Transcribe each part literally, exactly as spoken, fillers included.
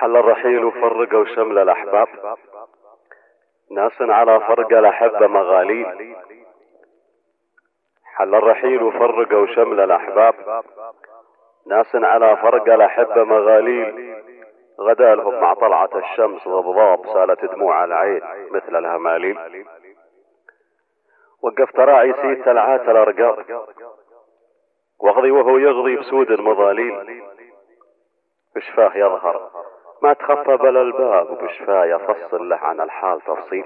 حل الرحيل وفرقوا شمل الأحباب، ناس على فرق الأحبة مغاليل. حل الرحيل وفرقوا شمل الأحباب، ناس على فرق الأحبة مغاليل. غدا لهم مع طلعة الشمس ضبضاب، سالت دموع العين مثل الهماليل. وقفت راعي سيت العات الأرقاب، واغضي وهو يغضي بسود المظاليل. بشفاه يظهر ما تخفى بلا الباب، وبشفاه يفصل له عن الحال تفصيل.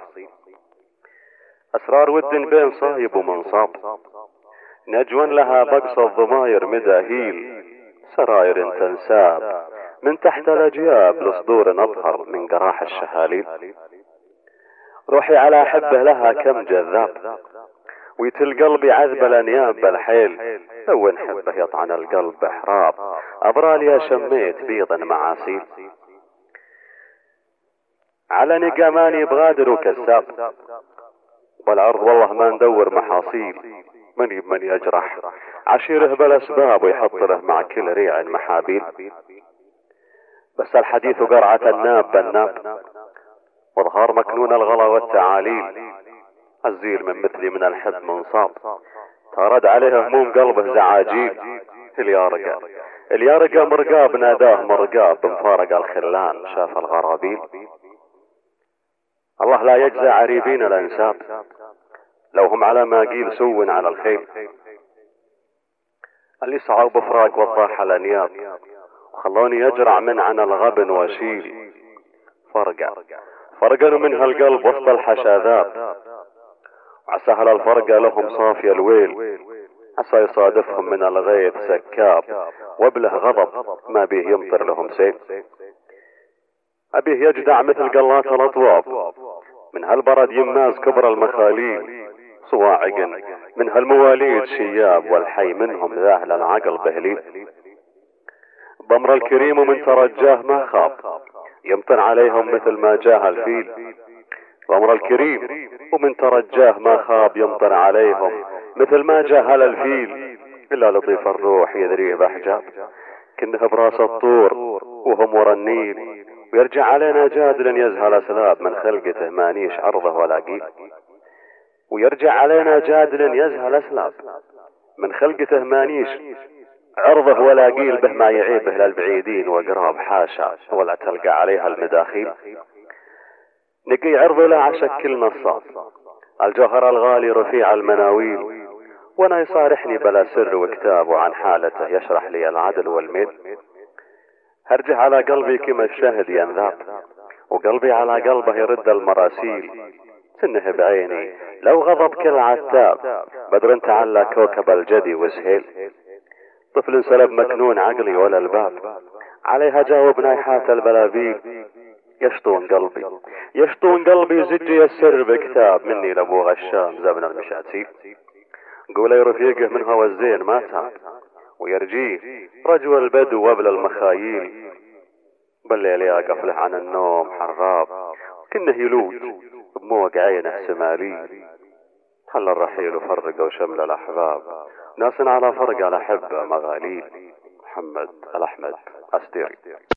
أسرار ود بين صايب ومنصاب، نجوا لها بقص الضماير مداهيل. سراير تنساب من تحت الأجياب، لصدور أطهر من قراح الشهاليل. روحي على حبه لها كم جذاب، ويتل قلبي عذب الأنياب بالحيل. لو نحبه يطعن القلب بحراب، أبرالي شميت بيض معاسيل. على نقاماني بغادر وكساب، والعرض والله ما ندور محاصيل. من يبمن يجرح عشيره بالأسباب، ويحط له مع كل ريع محابيل. بس الحديث قرعة الناب بالناب، واظهار مكنون الغلا والتعاليل. الزيل من مثلي من الحب منصاب، تارد عليه هموم قلبه زعاجيل. اليارقة اليارقة مرقاب، ناداه مرقاب بمفارق الخلان شاف الغرابيل. الله لا يجزى عريبين الانساب، لو هم على ما قيل سو على الخيل. اللي سعوا بفراق وضاح الانياب، وخلوني اجرع من عن الغبن واشيل. فرقة فرقنوا منها القلب وسط الحشاذاب، وعسى اهل الفرقة لهم صافي الويل. عسى يصادفهم من الغيث سكاب، وبله غضب ما بيه يمطر لهم سيل. أبيه يجدع مثل قلات الأطواب، من هالبرد يماز كبر المخاليل. صواعق من هالمواليد شياب، والحي منهم ذاهل العقل بهليل. ضمر الكريم ومن ترجاه ما خاب، يمطر عليهم مثل ما جاه الفيل. ضمر الكريم ومن ترجاه ما خاب، يمطر عليهم مثل ما جاهل الفيل. إلا لطيف الروح يذريه بحجاب، كنه براس الطور وهم ورا النيل. ويرجع علينا جادل يزهل أسلاب، من خلقته مانيش عرضه ولا قيل. ويرجع علينا جادل يزهل أسلاب، من خلقته مانيش عرضه ولا قيل. به ما يعيبه للبعيدين وقراب حاشا، ولا تلقى عليها المداخيل. نقي عرض لا عشك كل نصاب، الجوهر الغالي رفيع المناويل. وانا يصارحني بلا سر وكتاب، وعن حالته يشرح لي العدل والميل. هرجه على قلبي كما الشهد ينذاب، وقلبي على قلبه يرد المراسيل. سنه بعيني لو غضب كل عتاب، بدر تعلى كوكب الجدي وسهيل. طفل سلب مكنون عقلي ولا الباب، عليها جاوب نايحات البلابيل. يشطون قلبي يشطون قلبي زجي السر بكتاب، مني لابو غشام زبن المشاتيل. قولي رفيقه من هو الزين ما تاب، ويرجيه رجو البدو وبل المخايل. بالليل يقف له عن النوم حراب، كنه يلوج بموق عينه سماليل. حل الرحيل وفرقوا شمل الأحباب، ناس على فرق الأحبة مغاليل. محمد الأحمد أستير.